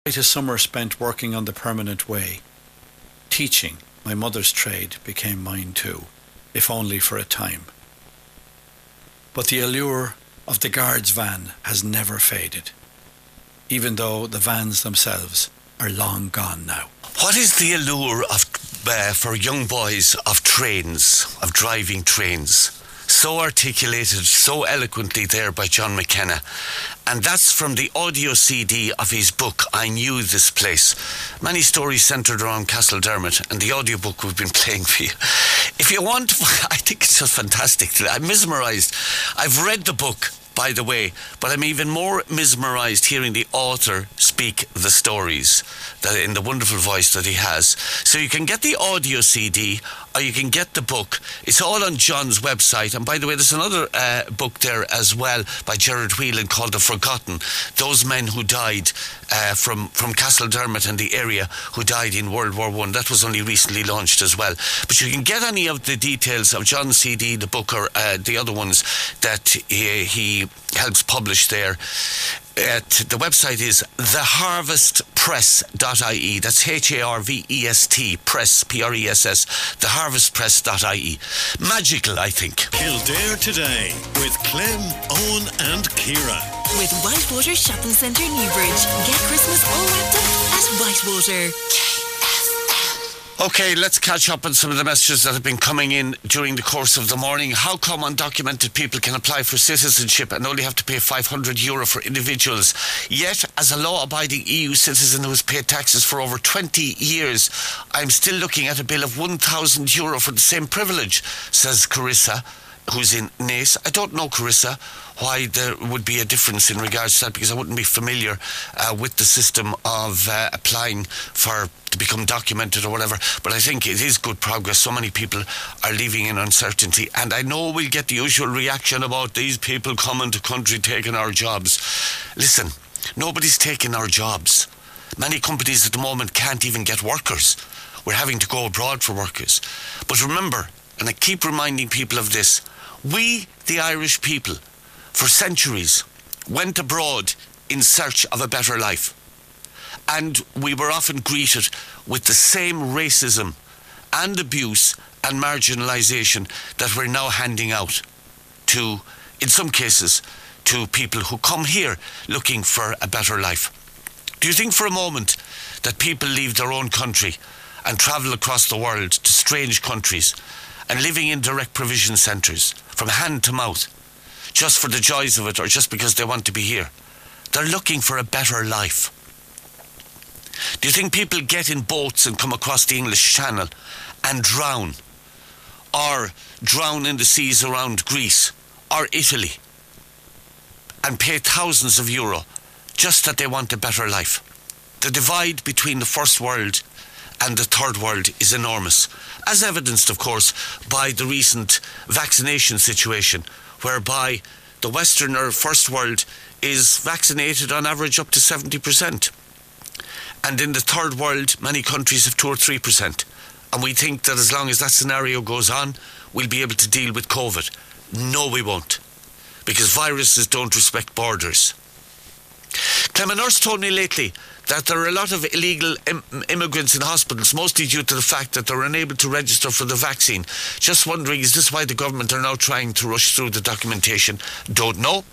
Quite a summer spent working on the permanent way. Teaching, my mother's trade, became mine too, if only for a time. But the allure of the guard's van has never faded, even though the vans themselves are long gone now. What is the allure of for young boys of trains, of driving trains? So articulated, so eloquently there by John McKenna. And that's from the audio CD of his book, I Knew This Place. Many stories centred around Castledermot, and the audiobook we've been playing for you. If you want, I think it's just fantastic. I'm mesmerised. I've read the book, by the way, but I'm even more mesmerised hearing the author speak the stories that in the wonderful voice that he has. So you can get the audio CD or you can get the book. It's all on John's website. And by the way, there's another book there as well by Gerard Whelan called The Forgotten. Those men who died from Castledermot and the area who died in World War I. That was only recently launched as well. But you can get any of the details of John's CD, the book, or the other ones that he helps publish there. The website is theharvestpress.ie. That's HARVEST press, PRESS, theharvestpress.ie. Magical, I think. Kildare Today with Clem, Owen and Ciara. With Whitewater Shopping Centre Newbridge. Get Christmas all wrapped up at Whitewater. Okay, let's catch up on some of the messages that have been coming in during the course of the morning. How come undocumented people can apply for citizenship and only have to pay €500 for individuals? Yet, as a law-abiding EU citizen who has paid taxes for over 20 years, I'm still looking at a bill of €1,000 for the same privilege, says Carissa, who's in Naas. I don't know, Carissa, why there would be a difference in regards to that, because I wouldn't be familiar with the system of applying to become documented or whatever. But I think it is good progress. So many people are leaving in uncertainty, and I know we'll get the usual reaction about these people coming to country taking our jobs. Listen, nobody's taking our jobs. Many companies at the moment can't even get workers. We're having to go abroad for workers. But remember, and I keep reminding people of this, we, the Irish people, for centuries, went abroad in search of a better life. And we were often greeted with the same racism and abuse and marginalisation that we're now handing out to, in some cases, to people who come here looking for a better life. Do you think for a moment that people leave their own country and travel across the world to strange countries and living in direct provision centres from hand to mouth just for the joys of it or just because they want to be here? They're looking for a better life. Do you think people get in boats and come across the English Channel and drown, or drown in the seas around Greece or Italy and pay thousands of euro just that they want a better life? The divide between the first world and the third world is enormous, as evidenced, of course, by the recent vaccination situation, whereby the Western or first world is vaccinated on average up to 70%. And in the third world, many countries have 2 or 3%. And we think that as long as that scenario goes on, we'll be able to deal with COVID. No, we won't. Because viruses don't respect borders. Clem, a nurse told me lately that there are a lot of illegal immigrants in hospitals, mostly due to the fact that they're unable to register for the vaccine. Just wondering, is this why the government are now trying to rush through the documentation? Don't know.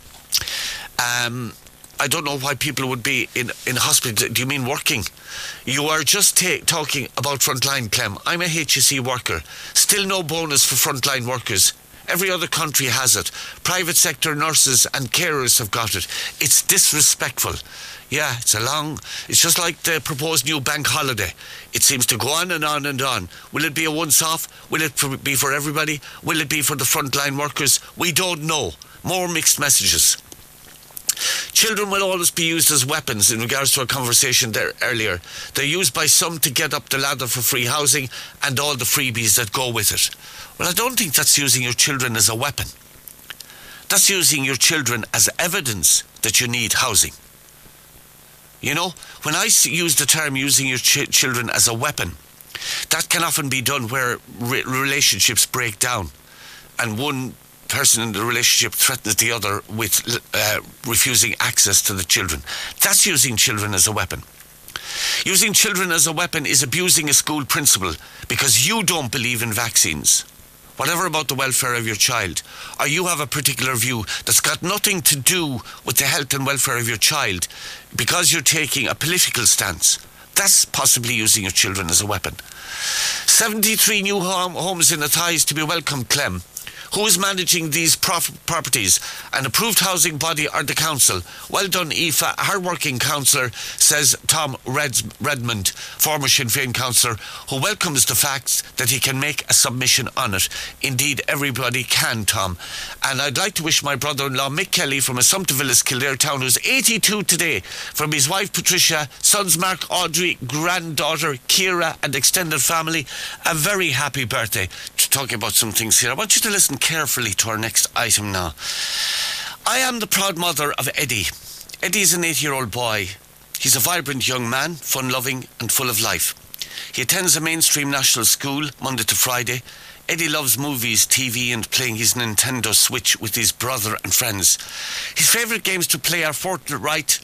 I don't know why people would be in hospital. Do you mean working? You are just talking about frontline, Clem. I'm a HSE worker. Still no bonus for frontline workers. Every other country has it. Private sector nurses and carers have got it. It's disrespectful. Yeah, it's just like the proposed new bank holiday. It seems to go on and on and on. Will it be a once-off? Will it be for everybody? Will it be for the frontline workers? We don't know. More mixed messages. Children will always be used as weapons in regards to our conversation there earlier. They're used by some to get up the ladder for free housing and all the freebies that go with it. Well, I don't think that's using your children as a weapon. That's using your children as evidence that you need housing. You know, when I use the term using your children as a weapon, that can often be done where relationships break down and one person in the relationship threatens the other with refusing access to the children. That's using children as a weapon. Using children as a weapon is abusing a school principal because you don't believe in vaccines. Whatever about the welfare of your child, or you have a particular view that's got nothing to do with the health and welfare of your child because you're taking a political stance, that's possibly using your children as a weapon. 73 new homes in Athy to be welcomed, Clem. Who is managing these properties? An approved housing body or the council? Well done, Aoife. Hard-working councillor, says Tom Redmond, former Sinn Féin councillor, who welcomes the fact that he can make a submission on it. Indeed, everybody can, Tom. And I'd like to wish my brother-in-law, Mick Kelly, from Assumptiville, Kildare Town, who's 82 today, from his wife, Patricia, sons Mark, Audrey, granddaughter, Ciara, and extended family, a very happy birthday. Talking about some things here, I want you to listen carefully to our next item now. I am the proud mother of Eddie. Eddie is an 8-year-old boy. He's a vibrant young man, fun-loving and full of life. He attends a mainstream national school Monday to Friday. Eddie loves movies, TV and playing his Nintendo Switch with his brother and friends. His favourite games to play are Fortnite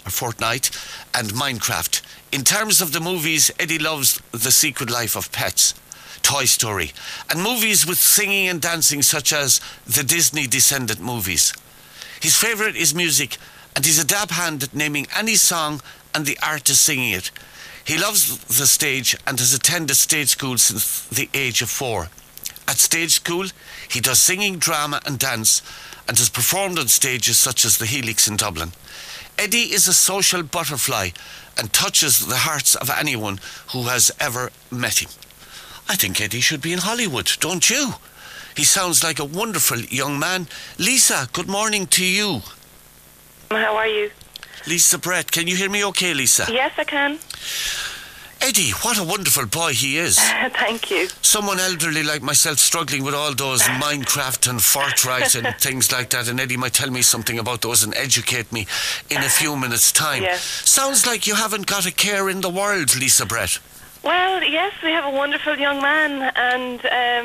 and Minecraft. In terms of the movies, Eddie loves The Secret Life of Pets, Toy Story, and movies with singing and dancing such as the Disney Descendant movies. His favourite is music, and he's a dab hand at naming any song and the artist singing it. He loves the stage and has attended stage school since the age of 4. At stage school, he does singing, drama and dance, and has performed on stages such as the Helix in Dublin. Eddie is a social butterfly and touches the hearts of anyone who has ever met him. I think Eddie should be in Hollywood, don't you? He sounds like a wonderful young man. Lisa, good morning to you. How are you? Lisa Brett, can you hear me okay, Lisa? Yes, I can. Eddie, what a wonderful boy he is. Thank you. Someone elderly like myself struggling with all those Minecraft and Fortnite and things like that, and Eddie might tell me something about those and educate me in a few minutes' time. Yes. Sounds like you haven't got a care in the world, Lisa Brett. Well, yes, we have a wonderful young man, and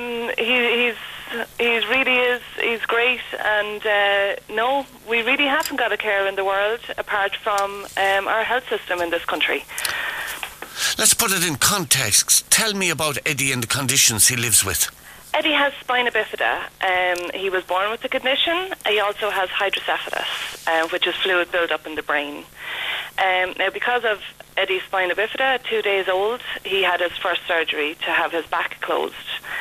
he's great, and no, we really haven't got a care in the world apart from our health system in this country. Let's put it in context. Tell me about Eddie and the conditions he lives with. Eddie has spina bifida. He was born with the condition. He also has hydrocephalus, which is fluid build-up in the brain. Now, because of Eddie's spina bifida, at 2 days old, he had his first surgery to have his back closed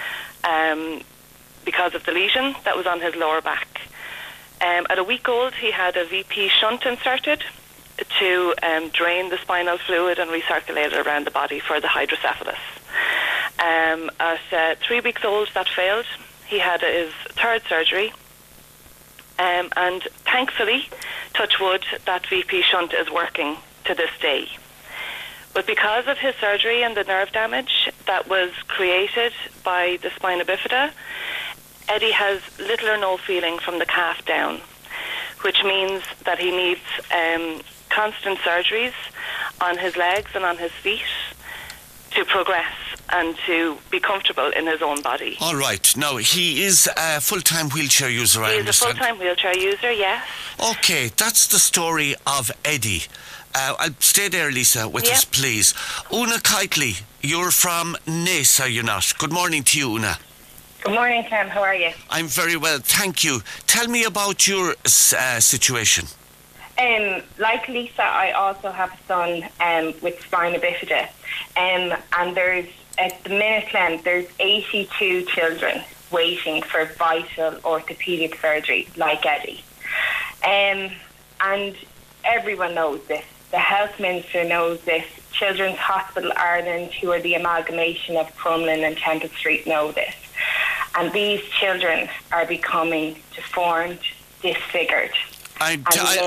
because of the lesion that was on his lower back. At a week old, he had a VP shunt inserted to drain the spinal fluid and recirculate it around the body for the hydrocephalus. At 3 weeks old, that failed. He had his third surgery, and thankfully, touch wood, that VP shunt is working to this day. But because of his surgery and the nerve damage that was created by the spina bifida, Eddie has little or no feeling from the calf down, which means that he needs constant surgeries on his legs and on his feet to progress and to be comfortable in his own body. All right. Now, he is a full-time wheelchair user, I understand. He is a full-time wheelchair user, yes. Okay, that's the story of Eddie. I'll stay there, Lisa, with us, please. Una Kitely, you're from Naas, are you not? Good morning to you, Una. Good morning, Clem. How are you? I'm very well, thank you. Tell me about your situation. Like Lisa, I also have a son with spina bifida. And there's, at the minute, Clem, there's 82 children waiting for vital orthopaedic surgery, like Eddie. And everyone knows this. The Health Minister knows this. Children's Hospital Ireland, who are the amalgamation of Crumlin and Temple Street, know this. And these children are becoming deformed, disfigured. I'll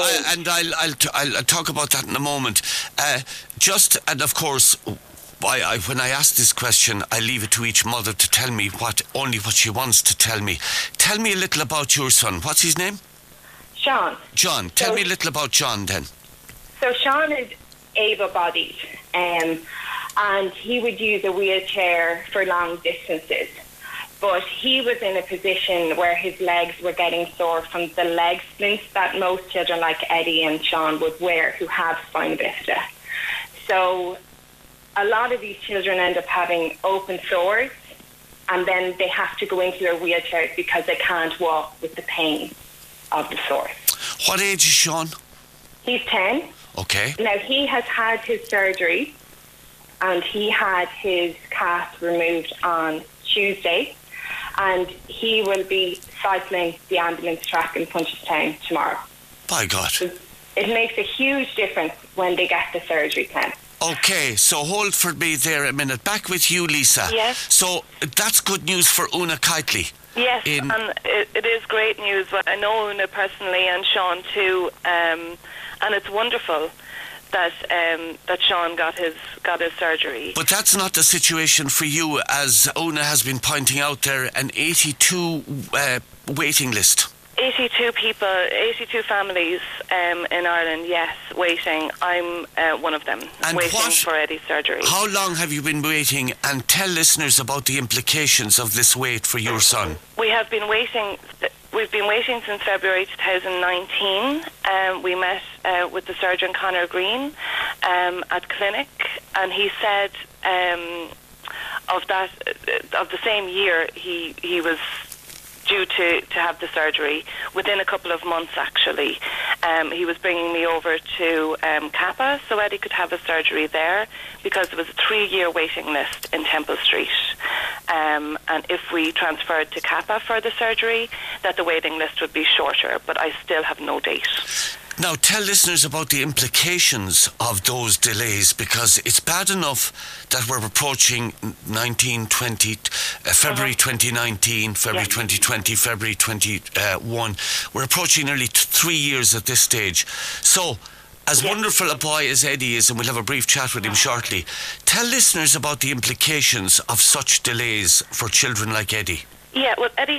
talk about that in a moment. And of course, when I ask this question, I leave it to each mother to tell me only what she wants to tell me. Tell me a little about your son. What's his name? Sean. John. Tell me a little about John then. So Sean is able-bodied, and he would use a wheelchair for long distances. But he was in a position where his legs were getting sore from the leg splints that most children like Eddie and Sean would wear who have spina bifida. So a lot of these children end up having open sores, and then they have to go into their wheelchairs because they can't walk with the pain of the sores. What age is Sean? He's 10. Okay. Now, he has had his surgery, and he had his cast removed on Tuesday, and he will be cycling the ambulance track in Punchestown tomorrow. By God. It makes a huge difference when they get the surgery plan. Okay, so hold for me there a minute. Back with you, Lisa. Yes. So that's good news for Una Kitely. Yes, and it is great news. I know Una personally and Sean too, and it's wonderful that Sean got his surgery. But that's not the situation for you, as Una has been pointing out there, an 82 waiting list. 82 people, 82 families in Ireland, yes, waiting. I'm one of them, and waiting for Eddie's surgery. How long have you been waiting? And tell listeners about the implications of this wait for your son. We have been waiting. We've been waiting since February 2019. We met with the surgeon Conor Green at clinic, and he said of the same year he was due to have the surgery within a couple of months. Actually, he was bringing me over to Kappa so Eddie could have a surgery there, because there was a 3-year waiting list in Temple Street, and if we transferred to Kappa for the surgery, that the waiting list would be shorter, but I still have no date. Now, tell listeners about the implications of those delays, because it's bad enough that we're approaching February 2019, February 2020, February 21. We're approaching nearly 3 years at this stage. So, as wonderful a boy as Eddie is, and we'll have a brief chat with him shortly, tell listeners about the implications of such delays for children like Eddie. Yeah, well, Eddie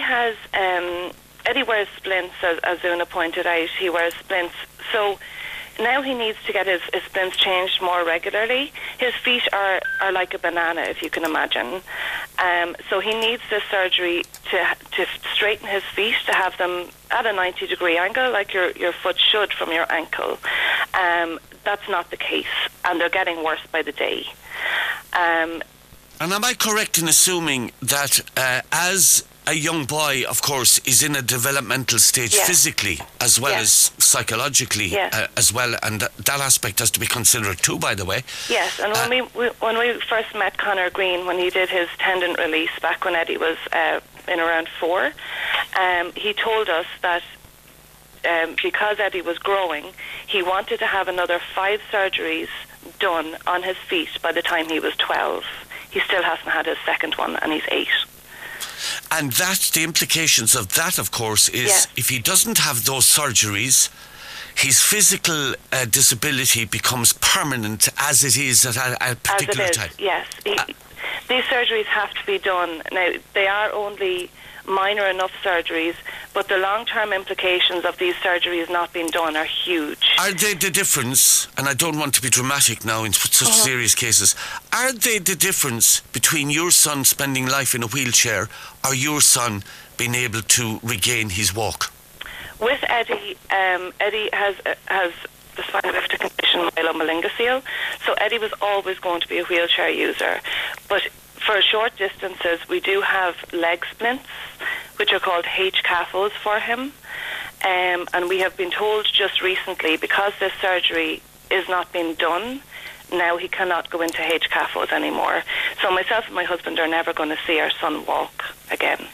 wears splints, as Una pointed out. He wears splints. So now he needs to get his splints changed more regularly. His feet are like a banana, if you can imagine. So he needs this surgery to straighten his feet, to have them at a 90-degree angle, like your foot should from your ankle. That's not the case, and they're getting worse by the day. And am I correct in assuming that as a young boy, of course, is in a developmental stage physically as well as psychologically as well, and that aspect has to be considered too, by the way? Yes, and when we first met Conor Green, when he did his tendon release back when Eddie was in around 4, he told us that because Eddie was growing, he wanted to have another 5 surgeries done on his feet by the time he was 12. He still hasn't had his second one, and he's 8. And the implications of that, of course, is if he doesn't have those surgeries, his physical disability becomes permanent as it is at a particular time. Yes. These surgeries have to be done. Now, they are only minor enough surgeries, but the long-term implications of these surgeries not being done are huge. Are they the difference, and I don't want to be dramatic now in such serious cases, are they the difference between your son spending life in a wheelchair or your son being able to regain his walk? With Eddie, Eddie has the spinal bifida condition, myelomolingocele, so Eddie was always going to be a wheelchair user, but for short distances, we do have leg splints, which are called H-CAFOs for him. And we have been told just recently, because this surgery is not being done, now he cannot go into H-CAFOs anymore. So myself and my husband are never going to see our son walk again.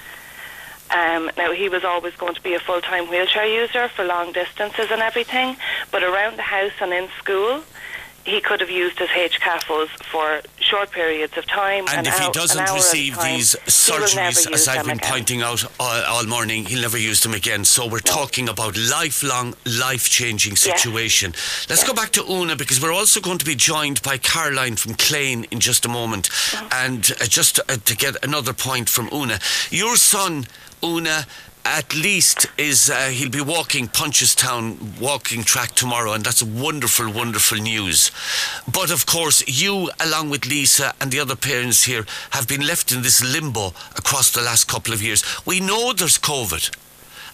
Now, he was always going to be a full-time wheelchair user for long distances and everything, but around the house and in school, he could have used his H-CAFOs for short periods of time. And if he doesn't receive these surgeries, as I've been pointing out all morning, he'll never use them again. So we're talking about lifelong, life-changing situation. Let's go back to Una, because we're also going to be joined by Caroline from Clane in just a moment. And just to get another point from Una, your son, Una, at least he'll be walking Punchestown walking track tomorrow, and that's wonderful, wonderful news. But of course, you, along with Lisa and the other parents here, have been left in this limbo across the last couple of years. We know there's COVID,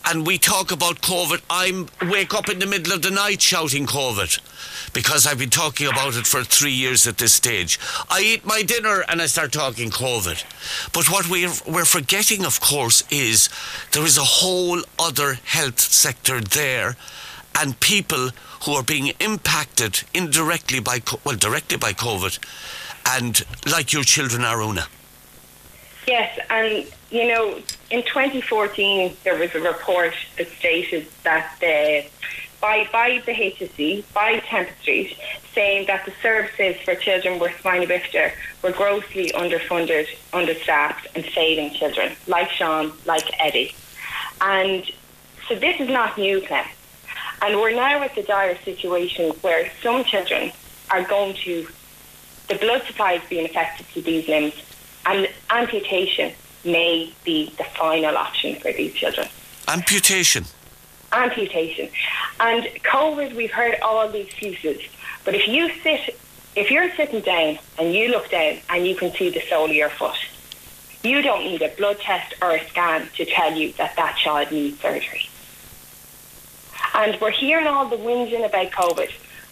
and we talk about COVID, I wake up in the middle of the night shouting COVID, because I've been talking about it for 3 years at this stage. I eat my dinner and I start talking COVID. But what we're forgetting, of course, is there is a whole other health sector there, and people who are being impacted indirectly directly by COVID, and like your children are, Una. Yes, and you know, in 2014 there was a report that stated that by the HSE, by Temple Street, saying that the services for children with spina bifida were grossly underfunded, understaffed and failing children, like Sean, like Eddie. And so this is not new, Clem. And we're now at the dire situation where some children are going to, the blood supply is being affected to these limbs, and amputation may be the final option for these children. Amputation. And COVID, we've heard all the excuses. But if you're sitting down and you look down and you can see the sole of your foot, you don't need a blood test or a scan to tell you that that child needs surgery. And we're hearing all the whinging about COVID.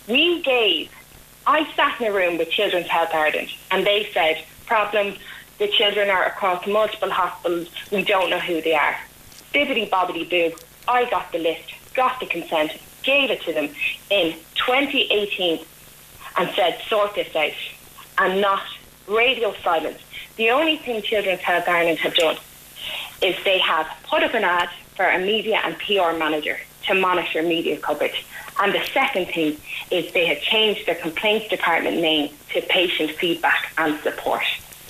I sat in a room with Children's Health Ireland, and they said, problem, the children are across multiple hospitals, we don't know who they are. Bibbidi bobbidi boo, I got the list, got the consent, gave it to them in 2018 and said, sort this out. And not radio silence. The only thing Children's Health Ireland have done is they have put up an ad for a media and PR manager to monitor media coverage. And the second thing is they have changed their complaints department name to patient feedback and support.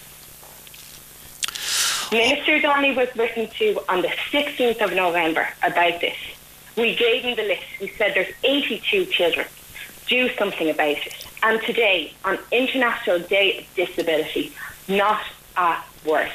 Minister Donnelly was listened to on the 16th of November about this. We gave him the list. We said there's 82 children. Do something about it. And today, on International Day of Disability, not a word.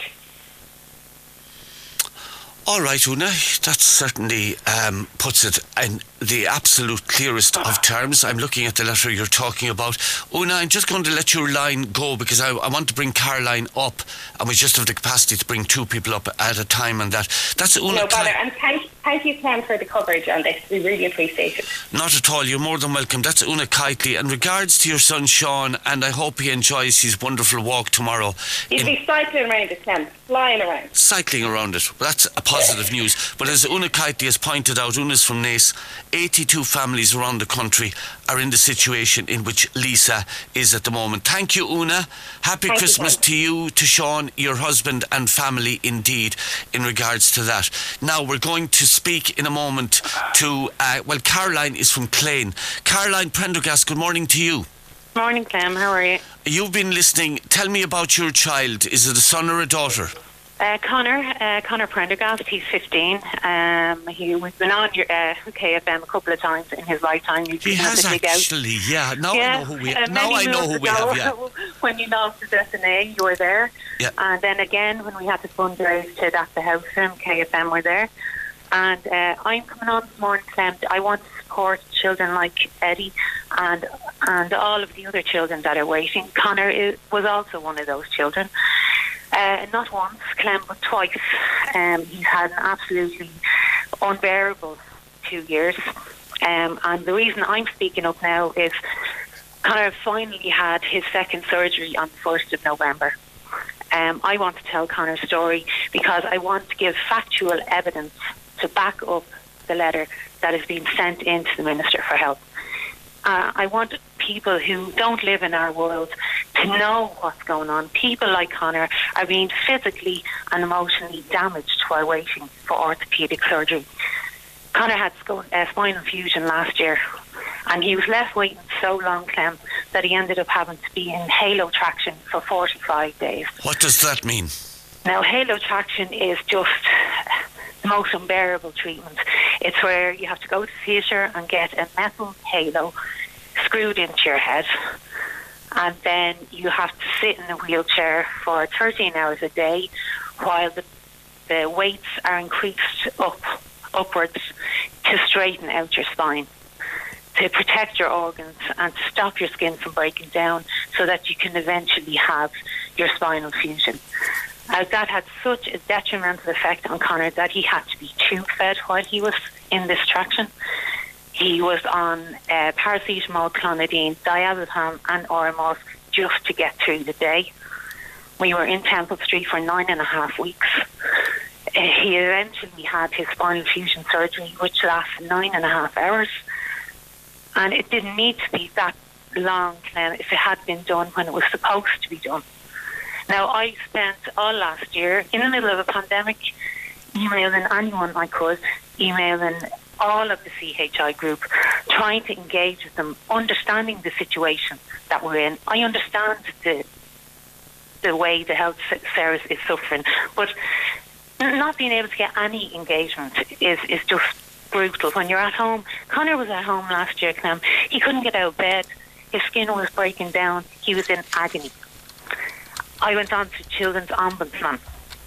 All right, Una, that certainly puts it in the absolute clearest of terms. I'm looking at the letter you're talking about. Una, I'm just going to let your line go because I want to bring Caroline up, and we just have the capacity to bring two people up at a time, and that's Una. No bother, and thank you, Clem, for the coverage on this. We really appreciate it. Not at all, you're more than welcome. That's Una Kitely. And regards to your son Sean, and I hope he enjoys his wonderful walk tomorrow. He'll be cycling around it, Clem, flying around. Cycling around it. Well, that's a positive news. But as Una Kitely has pointed out, Una's from Naas, 82 families around the country are in the situation in which Lisa is at the moment. Thank you, Una. Happy Christmas to you, to Sean, your husband and family indeed in regards to that. Now we're going to speak in a moment to, Caroline is from Clane. Caroline Prendergast, good morning to you. Morning, Clem. How are you? You've been listening. Tell me about your child. Is it a son or a daughter? Connor Prendergast. He's 15. We've been on KFM a couple of times in his lifetime. He has actually, yeah. Now I know who we have. Now I know who we have, yeah. When you lost the SNA, you were there. Yeah. And then again, when we had to fundraise to That's the House Film, KFM were there. And I'm coming on this morning, Clem. I want to support children like Eddie and all of the other children that are waiting. Connor was also one of those children. Not once, Clem, but twice. He's had an absolutely unbearable 2 years. And the reason I'm speaking up now is Connor finally had his second surgery on the 1st of November. I want to tell Connor's story because I want to give factual evidence to back up the letter that is being sent in to the Minister for Health. I want people who don't live in our world to know what's going on. People like Connor are being physically and emotionally damaged while waiting for orthopaedic surgery. Connor had spinal fusion last year, and he was left waiting so long, Clem, that he ended up having to be in halo traction for 45 days. What does that mean? Now, halo traction is just the most unbearable treatment. It's where you have to go to theatre and get a metal halo screwed into your head, and then you have to sit in a wheelchair for 13 hours a day while the weights are increased upwards to straighten out your spine, to protect your organs and to stop your skin from breaking down so that you can eventually have your spinal fusion. That had such a detrimental effect on Conor that he had to be tube fed while he was in this traction. He was on paracetamol, clonidine, diazepam and Oromorph just to get through the day. We were in Temple Street for 9.5 weeks. He eventually had his spinal fusion surgery, which lasted 9.5 hours. And it didn't need to be that long if it had been done when it was supposed to be done. Now, I spent all last year, in the middle of a pandemic, emailing anyone I could, emailing all of the CHI group, trying to engage with them, understanding the situation that we're in. I understand the way the health service is suffering, but not being able to get any engagement is just brutal. When you're at home, Conor was at home last year, Clem. He couldn't get out of bed. His skin was breaking down. He was in agony. I went on to Children's Ombudsman.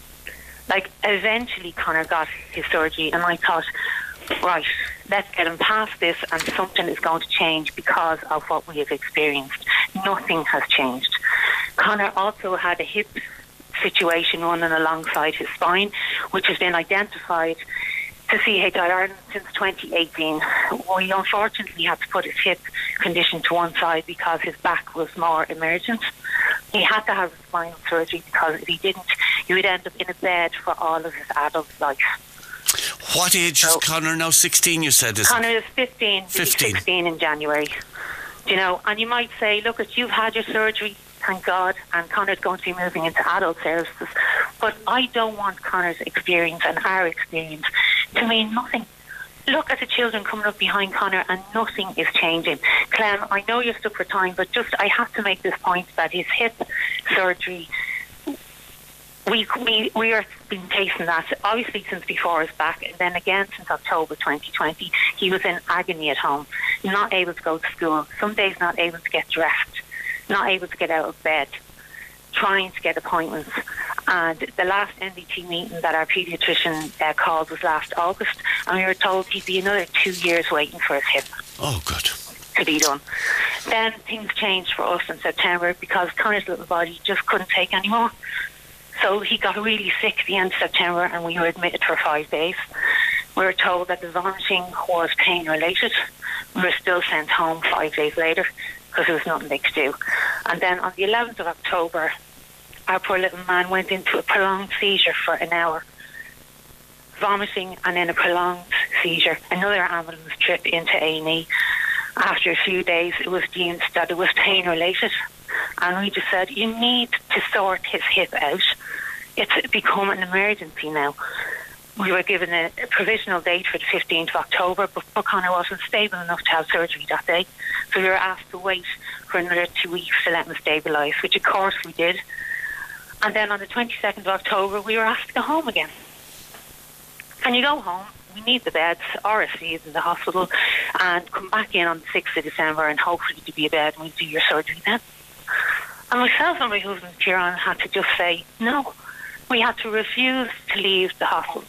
Eventually Conor got his surgery, and I thought, right, let's get him past this, and something is going to change because of what we have experienced. Nothing has changed. Conor also had a hip situation running alongside his spine, which has been identified to CHI Ireland since 2018. We unfortunately had to put his hip condition to one side because his back was more emergent. He had to have spinal surgery because if he didn't, he would end up in a bed for all of his adult life. What age is Conor now? 16, you said? Conor is 15. 15. 16 in January. And you might say, look, you've had your surgery, thank God, and Conor's going to be moving into adult services. But I don't want Conor's experience and our experience to mean nothing. Look at the children coming up behind Conor, and nothing is changing. Clem, I know you're stuck for time, but I have to make this point that his hip surgery, we are been chasing that obviously since before his back, and then again since October 2020. He was in agony at home, not able to go to school, some days not able to get dressed, not able to get out of bed, trying to get appointments. And the last NDT meeting that our paediatrician called was last August, and we were told he'd be another 2 years waiting for his hip. Oh, good. To be done. Then things changed for us in September because Conor's little body just couldn't take anymore. So he got really sick at the end of September, and we were admitted for 5 days. We were told that the vomiting was pain related. We were still sent home 5 days later because there was nothing they could do. And then on the 11th of October, our poor little man went into a prolonged seizure for an hour. Vomiting and then a prolonged seizure. Another ambulance trip into A&E. After a few days, it was deemed that it was pain related. And we just said, you need to sort his hip out. It's become an emergency now. We were given a provisional date for the 15th of October, but Conor wasn't stable enough to have surgery that day. So we were asked to wait for another 2 weeks to let him stabilise, which of course we did. And then on the 22nd of October, we were asked to go home again. And you go home, we need the beds, RSC is in the hospital, and come back in on the 6th of December and hopefully to be a bed and we'll do your surgery then. And myself and my husband, Kieran, had to just say no. We had to refuse to leave the hospital.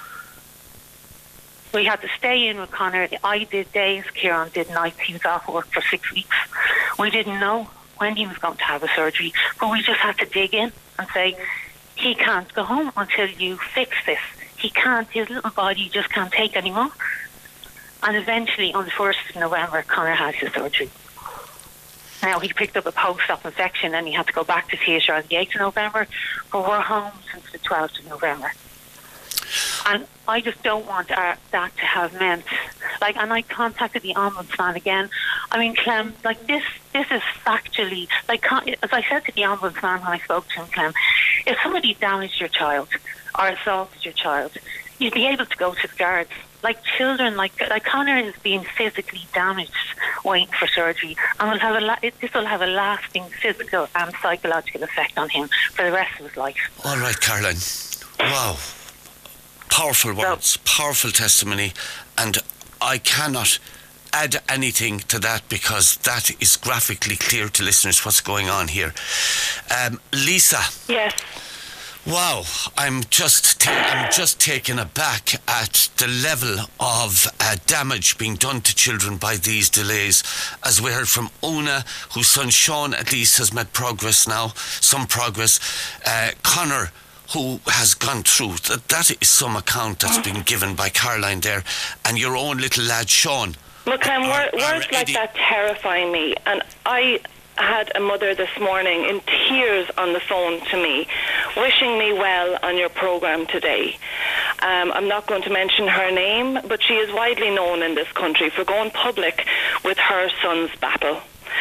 We had to stay in with Conor. I did days, Kieran did nights. He was off work for 6 weeks. We didn't know when he was going to have a surgery, but we just had to dig in and say, he can't go home until you fix this. He can't, his little body just can't take anymore. And eventually, on the 1st of November, Conor had his surgery. Now, he picked up a post-op infection and he had to go back to theatre on the 8th of November, but we're home since the 12th of November. And I just don't want that to have meant, and I contacted the Ombudsman again. I mean, Clem, this is factually, as I said to the Ombudsman when I spoke to him, Clem, if somebody damaged your child or assaulted your child, you'd be able to go to the guards. Children, Conor is being physically damaged waiting for surgery, and this will have a lasting physical and psychological effect on him for the rest of his life. All right, Caroline. Wow. Powerful words, powerful testimony, and I cannot add anything to that because that is graphically clear to listeners what's going on here. Lisa. Yes. Wow, I'm just taken aback at the level of damage being done to children by these delays. As we heard from Una, whose son Sean at least has made progress now, some progress. Conor, who has gone through. That is some account that's been given by Caroline there, and your own little lad, Sean. Look, words like that terrify me. And I had a mother this morning in tears on the phone to me, wishing me well on your programme today. I'm not going to mention her name, but she is widely known in this country for going public with her son's battle.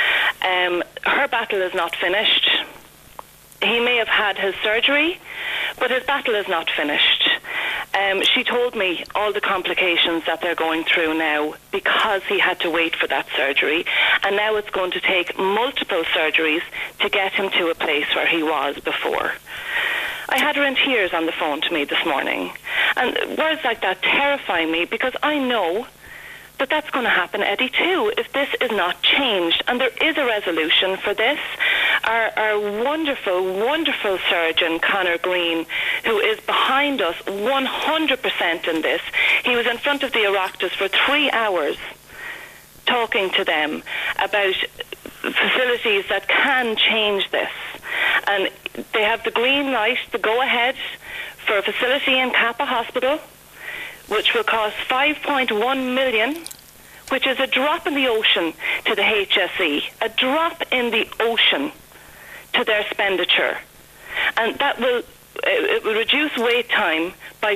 Her battle is not finished. He may have had his surgery, but his battle is not finished. She told me all the complications that they're going through now because he had to wait for that surgery, and now it's going to take multiple surgeries to get him to a place where he was before. I had her in tears on the phone to me this morning, and words like that terrify me because I know that that's going to happen, Eddie, too, if this is not changed. And there is a resolution for this. Our wonderful, wonderful surgeon, Conor Green, who is behind us 100% in this. He was in front of the Oireachtas for 3 hours talking to them about facilities that can change this. And they have the green light, the go-ahead for a facility in Kappa Hospital, which will cost 5.1 million, which is a drop in the ocean to the HSE, a drop in the ocean to their expenditure. And that will, it will reduce wait time by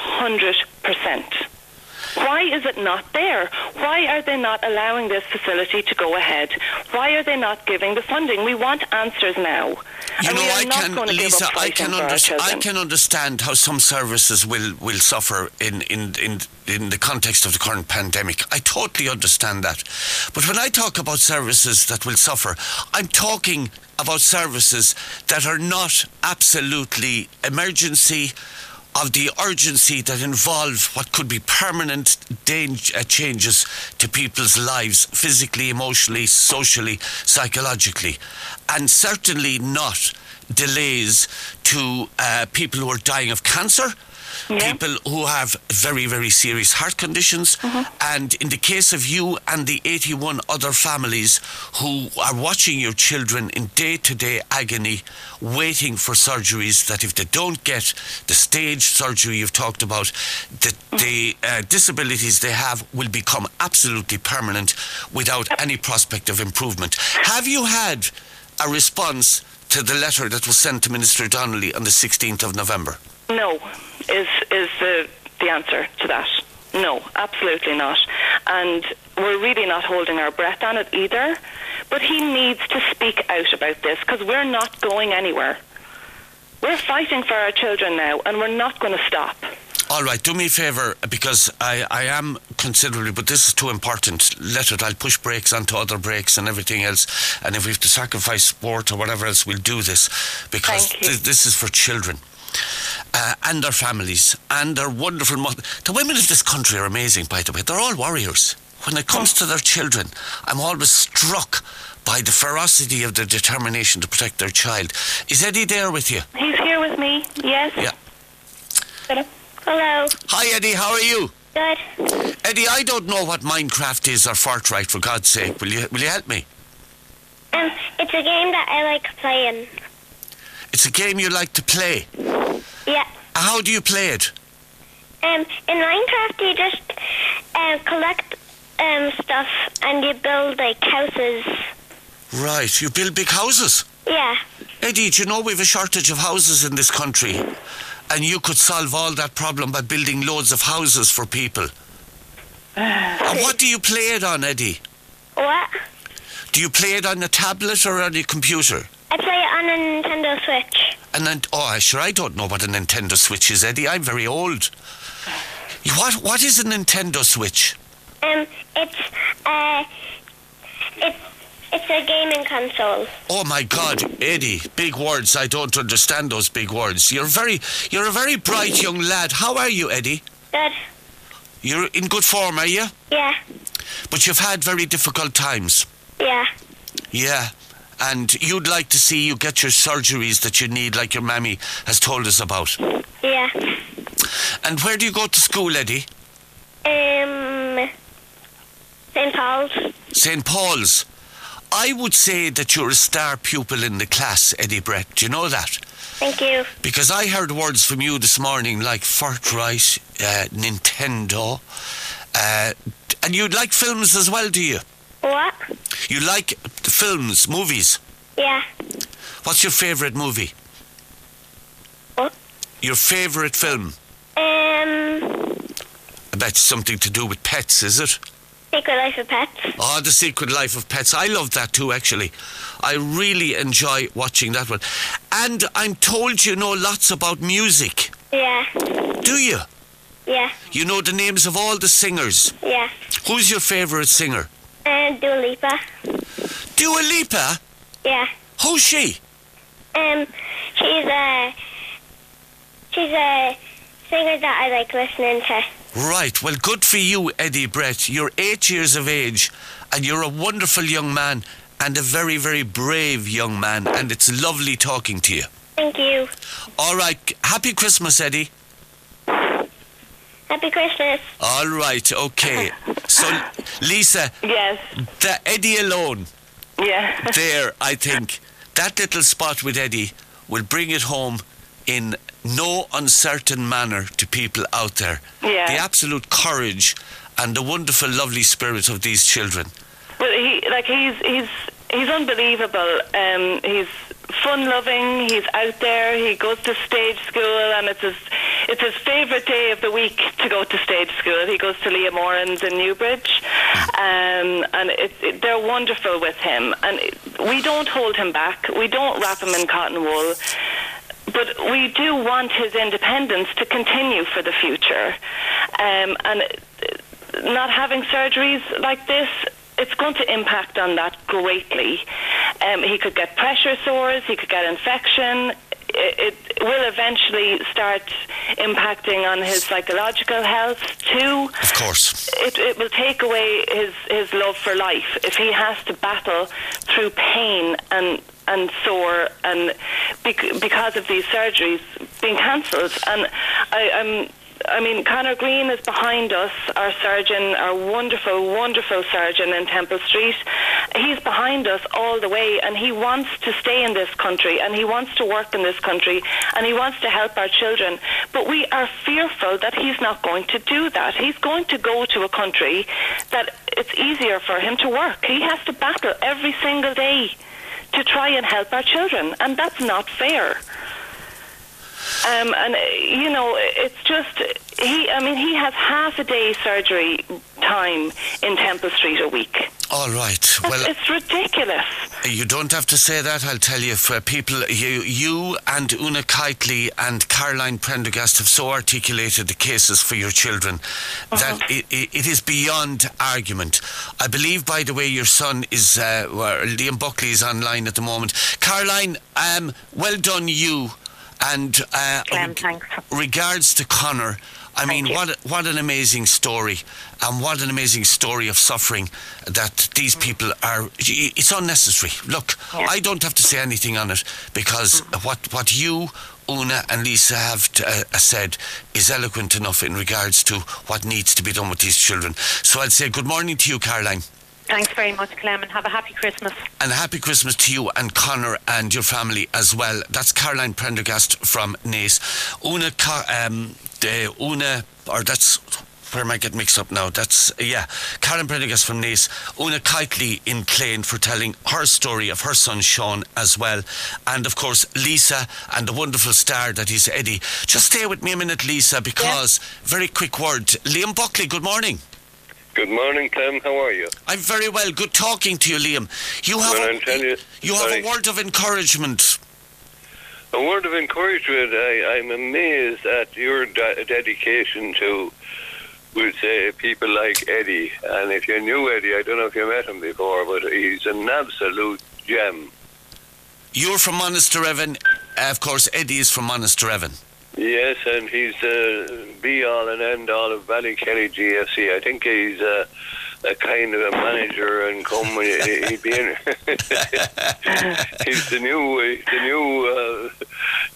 400%. Why is it not there? Why are they not allowing this facility to go ahead? Why are they not giving the funding? We want answers now. You know, Lisa, I can understand how some services will suffer in the context of the current pandemic. I totally understand that. But when I talk about services that will suffer, I'm talking about services that are not absolutely emergency, of the urgency that involve what could be permanent changes to people's lives, physically, emotionally, socially, psychologically, and certainly not delays to people who are dying of cancer, people who have very, very serious heart conditions, and in the case of you and the 81 other families who are watching your children in day-to-day agony, waiting for surgeries that if they don't get the stage surgery you've talked about, the disabilities they have will become absolutely permanent without any prospect of improvement. Have you had a response to the letter that was sent to Minister Donnelly on the 16th of November? No, is the answer to that. No, absolutely not. And we're really not holding our breath on it either. But he needs to speak out about this because we're not going anywhere. We're fighting for our children now and we're not going to stop. All right, do me a favour, because I am considerably, but this is too important. Let it, I'll push brakes onto other brakes and everything else. And if we have to sacrifice sport or whatever else, we'll do this. Because this is for children. And their families and their wonderful the women of this country are amazing, by the way. They're all warriors. When it comes to their children, I'm always struck by the ferocity of their determination to protect their child. Is Eddie there with you? He's here with me, yes. Yeah. Hello. Hi Eddie, how are you? Good. Eddie, I don't know what Minecraft is or Fortnite, for God's sake. Will you help me? It's a game that I like playing. It's a game you like to play? Yeah. How do you play it? In Minecraft, you just collect stuff and you build like houses. Right, you build big houses? Yeah. Eddie, do you know we have a shortage of houses in this country? And you could solve all that problem by building loads of houses for people. And what do you play it on, Eddie? What? Do you play it on a tablet or on a computer? I play it on a Nintendo Switch. And then, I don't know what a Nintendo Switch is, Eddie. I'm very old. What is a Nintendo Switch? It's a gaming console. Oh my God, Eddie, big words. I don't understand those big words. You're a very bright young lad. How are you, Eddie? Good. You're in good form, are you? Yeah. But you've had very difficult times. Yeah. Yeah. And you'd like to see you get your surgeries that you need, like your mammy has told us about. Yeah. And where do you go to school, Eddie? St. Paul's. St. Paul's. I would say that you're a star pupil in the class, Eddie Brett. Do you know that? Thank you. Because I heard words from you this morning like Fortnite, Nintendo, and you like films as well, do you? What? You like films, movies? Yeah. What's your favourite movie? What? Your favourite film? I bet it's something to do with pets, is it? Secret Life of Pets. Oh, The Secret Life of Pets. I love that too, actually. I really enjoy watching that one. And I'm told you know lots about music. Yeah. Do you? Yeah. You know the names of all the singers. Yeah. Who's your favourite singer? Dua Lipa. Dua Lipa? Yeah. Who's she? She's a singer that I like listening to. Right, well, good for you, Eddie Brett. You're 8 years of age, and you're a wonderful young man, and a very, very brave young man, and it's lovely talking to you. Thank you. All right, happy Christmas, Eddie. Happy Christmas. All right, okay. So, Lisa, Yes. the Eddie alone, Yeah. there, I think, that little spot with Eddie will bring it home in no uncertain manner to people out there. Yeah. The absolute courage and the wonderful, lovely spirit of these children. Well, he's unbelievable. He's fun-loving. He's out there. He goes to stage school, and it's his favourite day of the week to go to stage school. He goes to Leah Moran's in Newbridge, and they're wonderful with him. And we don't hold him back. We don't wrap him in cotton wool. But we do want his independence to continue for the future. And not having surgeries like this, it's going to impact on that greatly. He could get pressure sores, he could get infection. It will eventually start impacting on his psychological health too. Of course. It will take away his love for life if he has to battle through pain and sore and because of these surgeries being cancelled. And I mean, Conor Green is behind us, our surgeon, our wonderful, wonderful surgeon in Temple Street. He's behind us all the way, and he wants to stay in this country, and he wants to work in this country, and he wants to help our children. But we are fearful that he's not going to do that. He's going to go to a country that it's easier for him to work. He has to battle every single day to try and help our children, and that's not fair. And you know, it's just he has half a day surgery time in Temple Street a week. All right. Well, it's ridiculous. You don't have to say that. I'll tell you, for people, you and Una Kitely and Caroline Prendergast have so articulated the cases for your children that it is beyond argument. I believe, by the way, your son is Liam Buckley is online at the moment. Caroline, well done, you. And thanks. Regards to Conor, I mean, what an amazing story, and what an amazing story of suffering that these people are. It's unnecessary. Look, I don't have to say anything on it, because what you, Una and Lisa have said is eloquent enough in regards to what needs to be done with these children. So I'd say good morning to you, Caroline. Thanks very much, Clem, and have a happy Christmas. And a happy Christmas to you and Conor and your family as well. That's Caroline Prendergast from Naas. Una, that's, where am I getting mixed up now? That's, Caroline Prendergast from Naas. Una Kitely in Clane for telling her story of her son Sean as well. And of course, Lisa and the wonderful star that is Eddie. Just stay with me a minute, Lisa, because very quick word. Liam Buckley, good morning. Good morning, Clem. How are you? I'm very well. Good talking to you, Liam. You have a word of encouragement. A word of encouragement. I'm amazed at your dedication to, we'll say, people like Eddie. And if you knew Eddie, I don't know if you met him before, but he's an absolute gem. You're from Monasterevin. Of course, Eddie is from Monasterevin. Yes, and he's be-all and end-all of Ballykelly GFC. I think he's a kind of a manager, and he'd be in. He's the new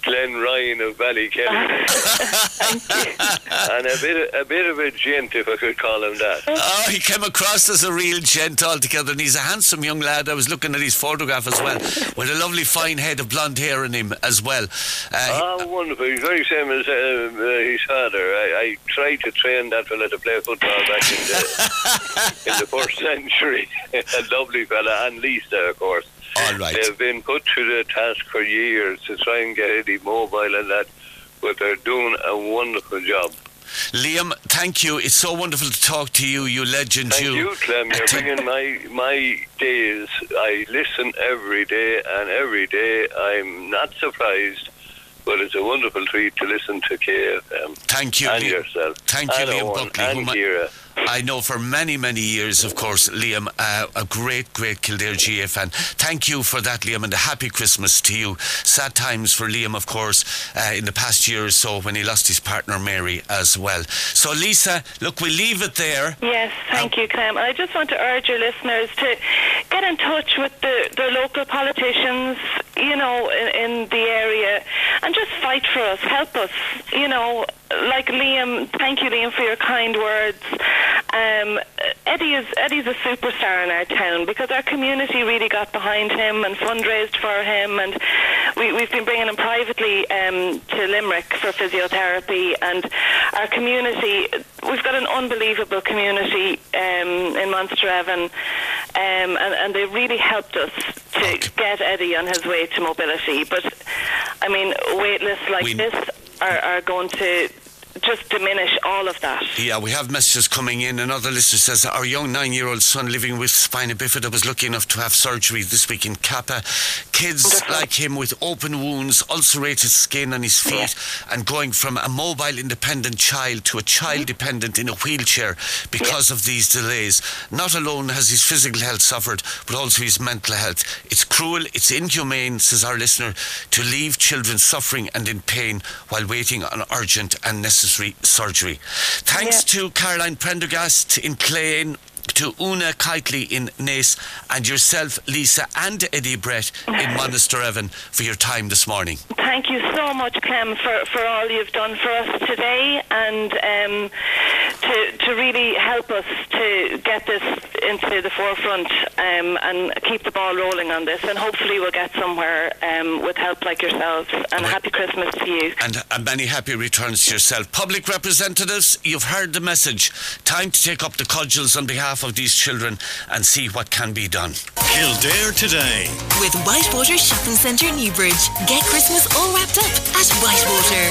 Glenn Ryan of Ballykelly. And a bit of a gent, if I could call him that. Oh, he came across as a real gent altogether, and he's a handsome young lad. I was looking at his photograph as well, with a lovely fine head of blonde hair in him as well. Wonderful. He's very same as his father. I tried to train that fella to play football back in the first century. A lovely fella, and Lisa, of course. All right. They've been put to the task for years to try and get Eddie mobile and that, but they're doing a wonderful job. Liam, thank you. It's so wonderful to talk to you, you legend. Thank you, Clem. You're bringing my days. I listen every day, and every day I'm not surprised, but it's a wonderful treat to listen to KFM. Thank you, and Liam. yourself. Thank you, and Liam Owen, Buckley. and Ciara. I know for many, many years, of course, Liam, a great Kildare GA fan. Thank you for that, Liam, and a happy Christmas to you. Sad times for Liam, of course, in the past year or so when he lost his partner Mary as well. So, Lisa, look, we'll leave it there. Yes, thank you, Clem. I just want to urge your listeners to get in touch with the local politicians, you know, in the area, and just fight for us, help us, you know. Like Liam, thank you, Liam, for your kind words. Eddie's a superstar in our town because our community really got behind him and fundraised for him, and we've been bringing him privately to Limerick for physiotherapy, and our community, we've got an unbelievable community in Munster-Evan, and they really helped us to get Eddie on his way to mobility. But I mean, wait lists like this are going to just diminish all of that. Yeah, we have messages coming in. Another listener says our young 9-year-old son living with spina bifida was lucky enough to have surgery this week in Kappa. Kids like him with open wounds, ulcerated skin on his feet, and going from a mobile independent child to a child dependent in a wheelchair because of these delays. Not alone has his physical health suffered, but also his mental health. It's cruel, it's inhumane, says our listener, to leave children suffering and in pain while waiting on urgent and necessary surgery. Thanks to Caroline Prendergast in Clane, to Una Kitely in Naas, and yourself, Lisa, and Eddie Brett in Munster-Evan for your time this morning. Thank you so much, Clem, for all you've done for us today, and to really help us to get this into the forefront and keep the ball rolling on this, and hopefully we'll get somewhere with help like yourselves. And happy Christmas to you. And many happy returns to yourself. Public representatives, you've heard the message. Time to take up the cudgels on behalf of these children and see what can be done. Kildare Today with Whitewater Shopping Centre Newbridge. Get Christmas all wrapped up at Whitewater.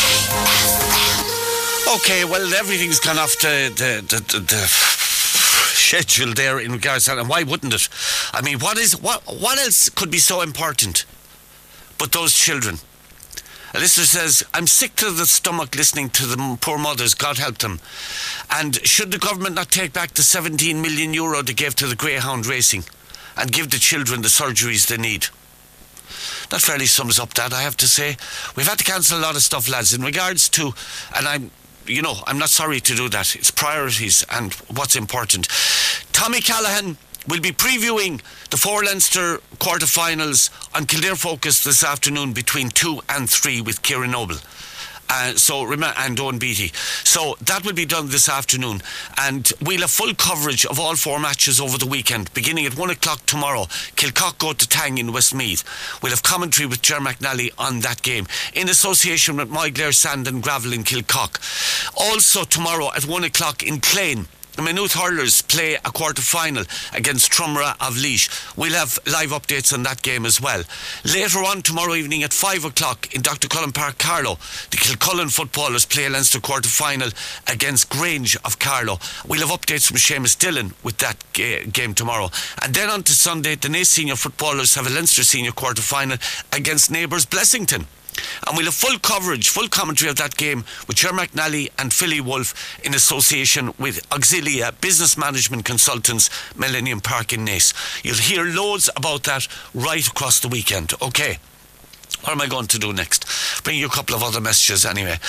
Okay, well, everything's gone off the schedule there in regards to that, and why wouldn't it? I mean, what else could be so important but those children? A listener says, I'm sick to the stomach listening to the poor mothers, God help them. And should the government not take back the 17 million euro they gave to the Greyhound Racing and give the children the surgeries they need? That fairly sums up that, I have to say. We've had to cancel a lot of stuff, lads, in regards to, and I'm not sorry to do that. It's priorities and what's important. Tommy Callahan will be previewing the 4 Leinster quarter-finals on Kildare Focus this afternoon between 2 and 3 with Kieran Noble. And Owen Beattie. So that will be done this afternoon, and we'll have full coverage of all 4 matches over the weekend, beginning at 1 o'clock tomorrow. Kilcock go to Tang in Westmeath. We'll have commentary with Ger McNally on that game, in association with Moyglare Sand and Gravel in Kilcock. Also tomorrow at 1 o'clock in Clane, the Maynooth Hurlers play a quarter-final against Trumra of Laois. We'll have live updates on that game as well. Later on tomorrow evening at 5 o'clock in Dr. Cullen Park, Carlow, the Kilcullen footballers play a Leinster quarter-final against Grange of Carlow. We'll have updates from Seamus Dillon with that game tomorrow. And then on to Sunday, the Naas senior footballers have a Leinster senior quarter-final against neighbours Blessington. And we'll have full coverage, full commentary of that game with Ger McNally and Philly Wolfe in association with Auxilia Business Management Consultants, Millennium Park in Naas. You'll hear loads about that right across the weekend. Okay, what am I going to do next? Bring you a couple of other messages anyway.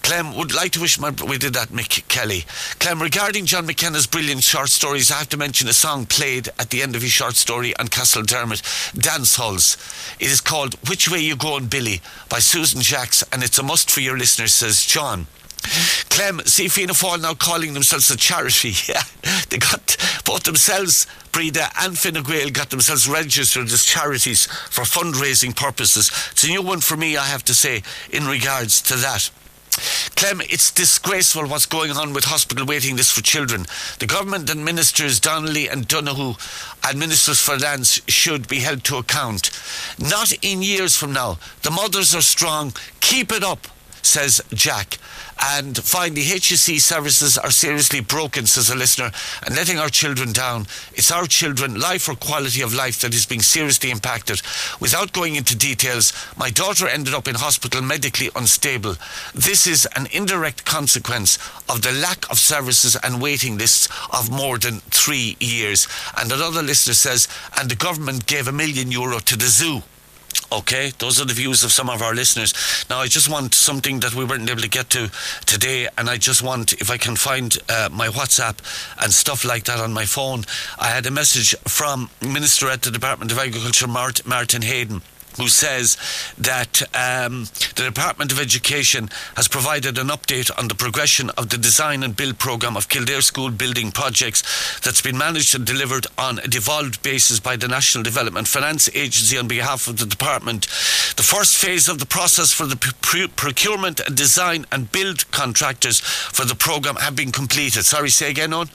Clem, would like to wish we did that, Mick Kelly. Clem, regarding John McKenna's brilliant short stories, I have to mention a song played at the end of his short story on Castledermot Dance Halls. It is called Which Way You Goin' Billy by Susan Jacks, and it's a must for your listeners, says John. Clem, see Fianna Fáil now calling themselves a charity. Yeah, they got both themselves, Breda and Fine Gael, got themselves registered as charities for fundraising purposes. It's a new one for me, I have to say, in regards to that. Clem, it's disgraceful what's going on with hospital waiting lists for children. The government and ministers Donnelly and Donoghue and Ministers for Finance should be held to account. Not in years from now. The mothers are strong. Keep it up, says Jack. And finally, HSE services are seriously broken, says a listener, and letting our children down. It's our children, life or quality of life, that is being seriously impacted. Without going into details, my daughter ended up in hospital medically unstable. This is an indirect consequence of the lack of services and waiting lists of more than 3 years. And another listener says, and the government gave €1 million to the zoo. Okay, those are the views of some of our listeners. Now, I just want something that we weren't able to get to today, and I just want, if I can find my WhatsApp and stuff like that on my phone. I had a message from Minister at the Department of Agriculture, Martin Hayden, who says that the Department of Education has provided an update on the progression of the design and build programme of Kildare school building projects that's been managed and delivered on a devolved basis by the National Development Finance Agency on behalf of the department. The first phase of the process for the procurement and design and build contractors for the programme have been completed. Sorry, say again, Owen?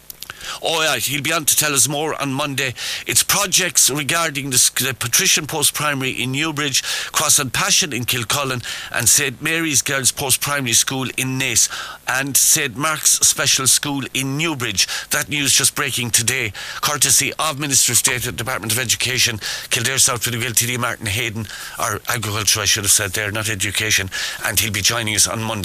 Oh, yeah, he'll be on to tell us more on Monday. It's projects regarding the Patrician Post-Primary in Newbridge, Cross and Passion in Kilcullen, and St Mary's Girls Post-Primary School in Naas, and St Mark's Special School in Newbridge. That news just breaking today, courtesy of Minister of State at the Department of Education, Kildare South Fine Gael TD Martin Hayden, or Agriculture I should have said there, not Education, and he'll be joining us on Monday.